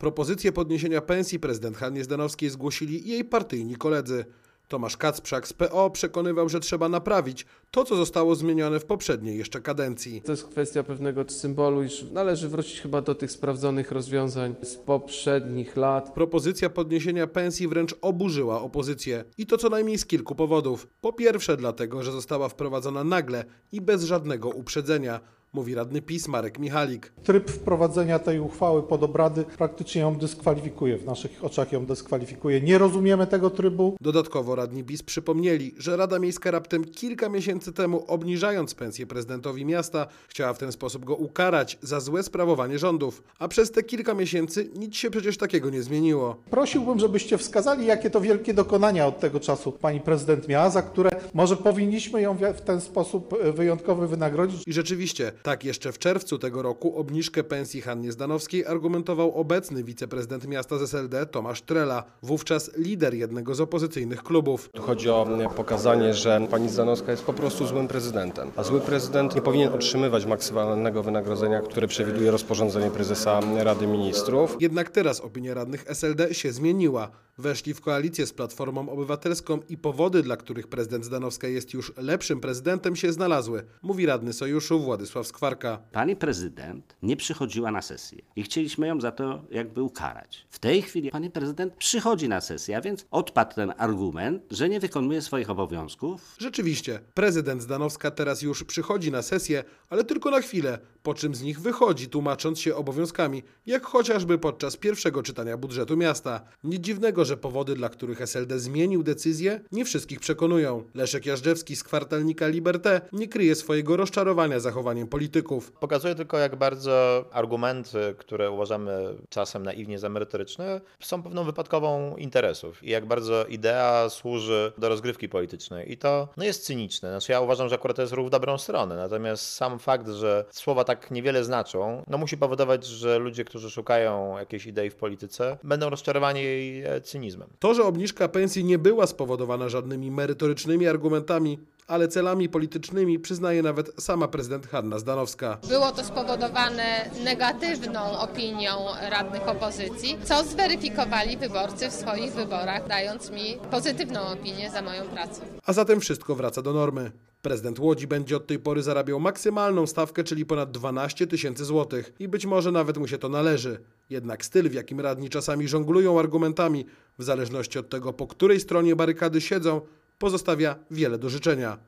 Propozycję podniesienia pensji prezydent Hannie Zdanowskiej zgłosili jej partyjni koledzy. Tomasz Kacprzak z PO przekonywał, że trzeba naprawić to, co zostało zmienione w poprzedniej jeszcze kadencji. To jest kwestia pewnego symbolu, iż należy wrócić chyba do tych sprawdzonych rozwiązań z poprzednich lat. Propozycja podniesienia pensji wręcz oburzyła opozycję i to co najmniej z kilku powodów. Po pierwsze dlatego, że została wprowadzona nagle i bez żadnego uprzedzenia, mówi radny PiS Marek Michalik. Tryb wprowadzenia tej uchwały pod obrady praktycznie ją dyskwalifikuje, w naszych oczach ją dyskwalifikuje. Nie rozumiemy tego trybu. Dodatkowo radni PiS przypomnieli, że Rada Miejska raptem kilka miesięcy temu, obniżając pensję prezydentowi miasta, chciała w ten sposób go ukarać za złe sprawowanie rządów. A przez te kilka miesięcy nic się przecież takiego nie zmieniło. Prosiłbym, żebyście wskazali, jakie to wielkie dokonania od tego czasu pani prezydent miała, za które może powinniśmy ją w ten sposób wyjątkowy wynagrodzić. I rzeczywiście, tak jeszcze w czerwcu tego roku obniżkę pensji Hannie Zdanowskiej argumentował obecny wiceprezydent miasta z SLD Tomasz Trela, wówczas lider jednego z opozycyjnych klubów. Tu chodzi o pokazanie, że pani Zdanowska jest po prostu złym prezydentem, a zły prezydent nie powinien otrzymywać maksymalnego wynagrodzenia, które przewiduje rozporządzenie prezesa Rady Ministrów. Jednak teraz opinia radnych SLD się zmieniła. Weszli w koalicję z Platformą Obywatelską i powody, dla których prezydent Zdanowska jest już lepszym prezydentem, się znalazły, mówi radny sojuszu Władysław Skwarka. Pani prezydent nie przychodziła na sesję i chcieliśmy ją za to jakby ukarać. W tej chwili pani prezydent przychodzi na sesję, a więc odpadł ten argument, że nie wykonuje swoich obowiązków. Rzeczywiście, prezydent Zdanowska teraz już przychodzi na sesję, ale tylko na chwilę, po czym z nich wychodzi, tłumacząc się obowiązkami, jak chociażby podczas pierwszego czytania budżetu miasta. Nic dziwnego, że powody, dla których SLD zmienił decyzję, nie wszystkich przekonują. Leszek Jażdżewski z kwartalnika Liberté nie kryje swojego rozczarowania zachowaniem polityków. Pokazuje tylko, jak bardzo argumenty, które uważamy czasem naiwnie za merytoryczne, są pewną wypadkową interesów i jak bardzo idea służy do rozgrywki politycznej. I to jest cyniczne. Znaczy ja uważam, że akurat to jest ruch w dobrą stronę. Natomiast sam fakt, że słowa tak niewiele znaczą, musi powodować, że ludzie, którzy szukają jakiejś idei w polityce, będą rozczarowani jej cynizmem. To, że obniżka pensji nie była spowodowana żadnymi merytorycznymi argumentami, ale celami politycznymi, przyznaje nawet sama prezydent Hanna Zdanowska. Było to spowodowane negatywną opinią radnych opozycji, co zweryfikowali wyborcy w swoich wyborach, dając mi pozytywną opinię za moją pracę. A zatem wszystko wraca do normy. Prezydent Łodzi będzie od tej pory zarabiał maksymalną stawkę, czyli ponad 12 000 złotych. I być może nawet mu się to należy. Jednak styl, w jakim radni czasami żonglują argumentami, w zależności od tego, po której stronie barykady siedzą, pozostawia wiele do życzenia.